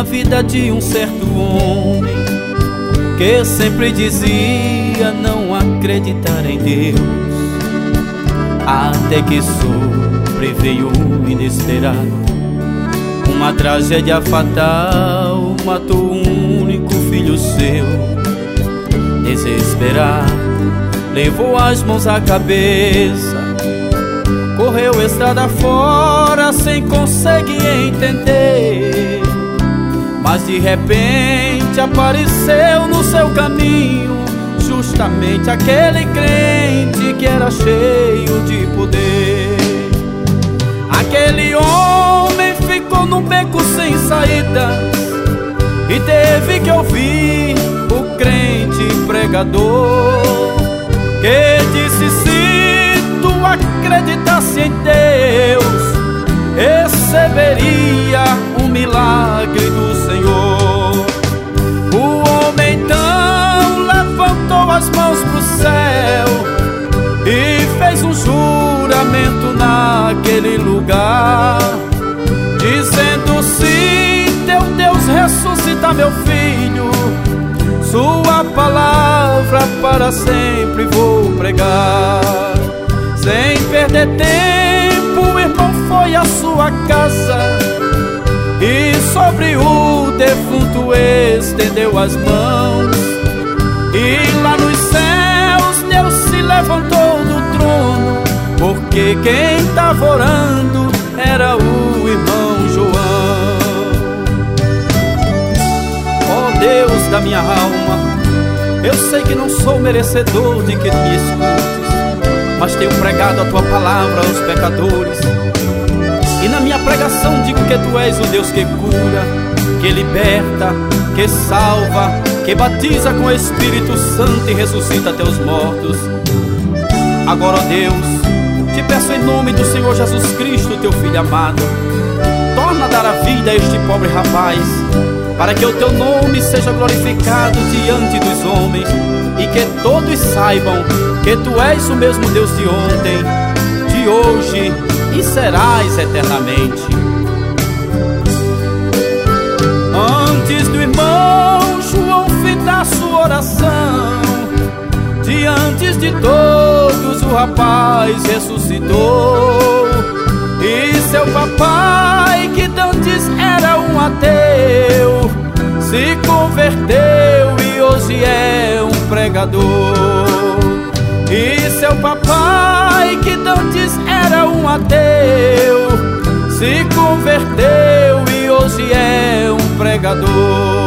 a vida de um certo homem que sempre dizia não acreditar em Deus, até que sobreveio o inesperado. Uma tragédia fatal matou um único filho seu. Desesperado, levou as mãos à cabeça, correu estrada fora sem conseguir entender. Mas de repente apareceu no seu caminho justamente aquele crente que era cheio de poder. Aquele homem ficou num beco sem saída e teve que ouvir o crente pregador, que disse: se tu acreditasse em Deus, receberia um milagre do Senhor. O homem então levantou as mãos pro céu e fez um juramento naquele lugar, dizendo: se teu Deus ressuscitar meu filho, sua palavra para sempre vou pregar. Sem perder tempo, o irmão foi à sua casa e sobre o defunto estendeu as mãos. E lá nos céus Deus se levantou do trono, porque quem estava orando era o irmão João. Ó Deus da minha alma, eu sei que não sou merecedor de que me escutes, mas tenho pregado a tua palavra aos pecadores. E na minha pregação digo que tu és o Deus que cura, que liberta, que salva, que batiza com o Espírito Santo e ressuscita teus mortos. Agora, ó Deus, te peço em nome do Senhor Jesus Cristo, teu Filho amado, torna a dar a vida a este pobre rapaz, para que o teu nome seja glorificado diante dos homens e que todos saibam que tu és o mesmo Deus de ontem, de hoje e serás eternamente. Antes do irmão João findar sua oração, diante de todos o rapaz ressuscitou. E seu papai, que dantes era um ateu, se converteu e hoje é um pregador. E seu papai, que dantes era um ateu, se converteu e hoje é um pregador.